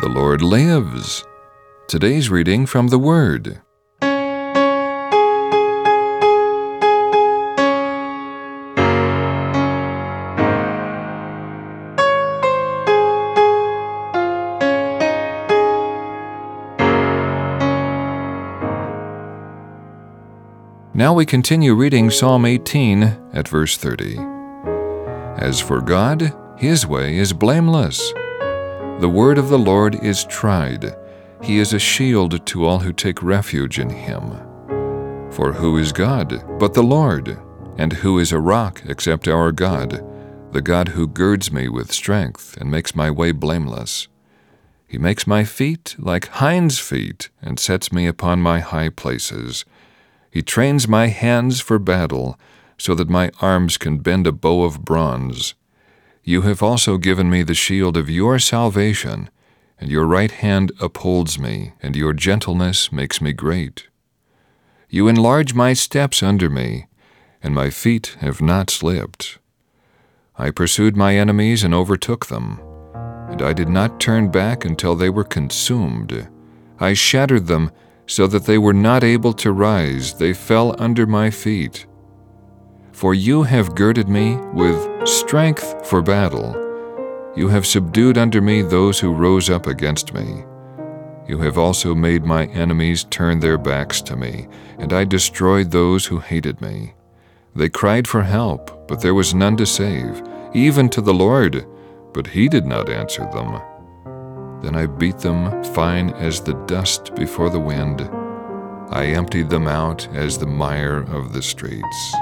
The Lord lives. Today's reading from the Word. Now we continue reading Psalm 18 at verse 30. As for God, His way is blameless. The word of the Lord is tried. He is a shield to all who take refuge in Him. For who is God but the Lord? And who is a rock except our God, the God who girds me with strength and makes my way blameless? He makes my feet like hinds' feet and sets me upon my high places. He trains my hands for battle, so that my arms can bend a bow of bronze. You have also given me the shield of your salvation, and your right hand upholds me, and your gentleness makes me great. You enlarge my steps under me, and my feet have not slipped. I pursued my enemies and overtook them, and I did not turn back until they were consumed. I shattered them, so that they were not able to rise. They fell under my feet. For you have girded me with strength for battle. You have subdued under me those who rose up against me. You have also made my enemies turn their backs to me, and I destroyed those who hated me. They cried for help, but there was none to save, even to the Lord, but He did not answer them. Then I beat them fine as the dust before the wind. I emptied them out as the mire of the streets.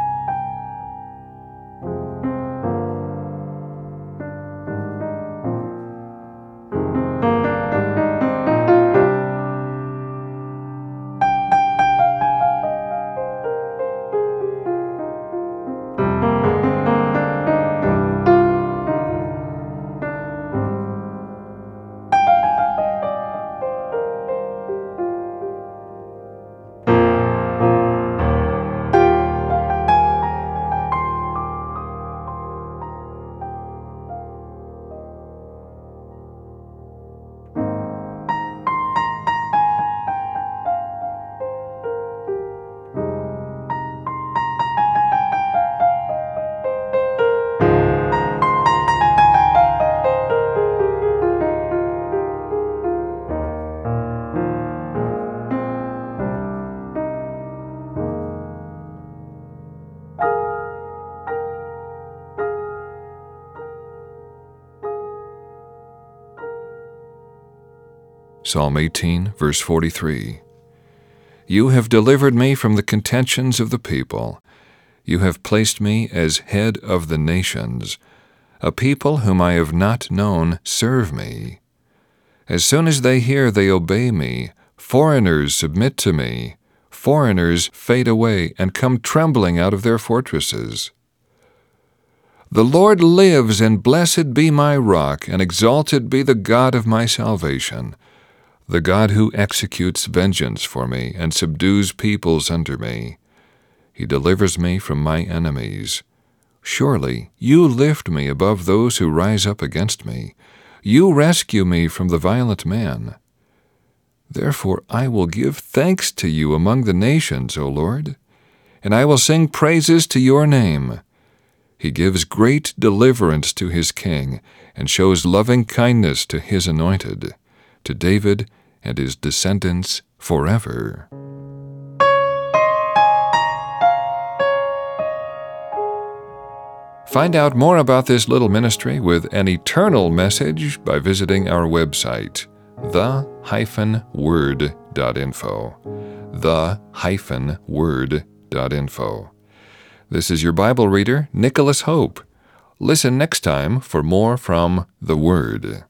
Psalm 18, verse 43. You have delivered me from the contentions of the people. You have placed me as head of the nations. A people whom I have not known serve me. As soon as they hear, they obey me. Foreigners submit to me. Foreigners fade away and come trembling out of their fortresses. The Lord lives, and blessed be my rock, and exalted be the God of my salvation. The God who executes vengeance for me and subdues peoples under me. He delivers me from my enemies. Surely you lift me above those who rise up against me. You rescue me from the violent man. Therefore I will give thanks to you among the nations, O Lord, and I will sing praises to your name. He gives great deliverance to His king, and shows loving kindness to His anointed, to David and his descendants forever. Find out more about this little ministry with an eternal message by visiting our website, the-word.info. the-word.info. This is your Bible reader, Nicholas Hope. Listen next time for more from the Word.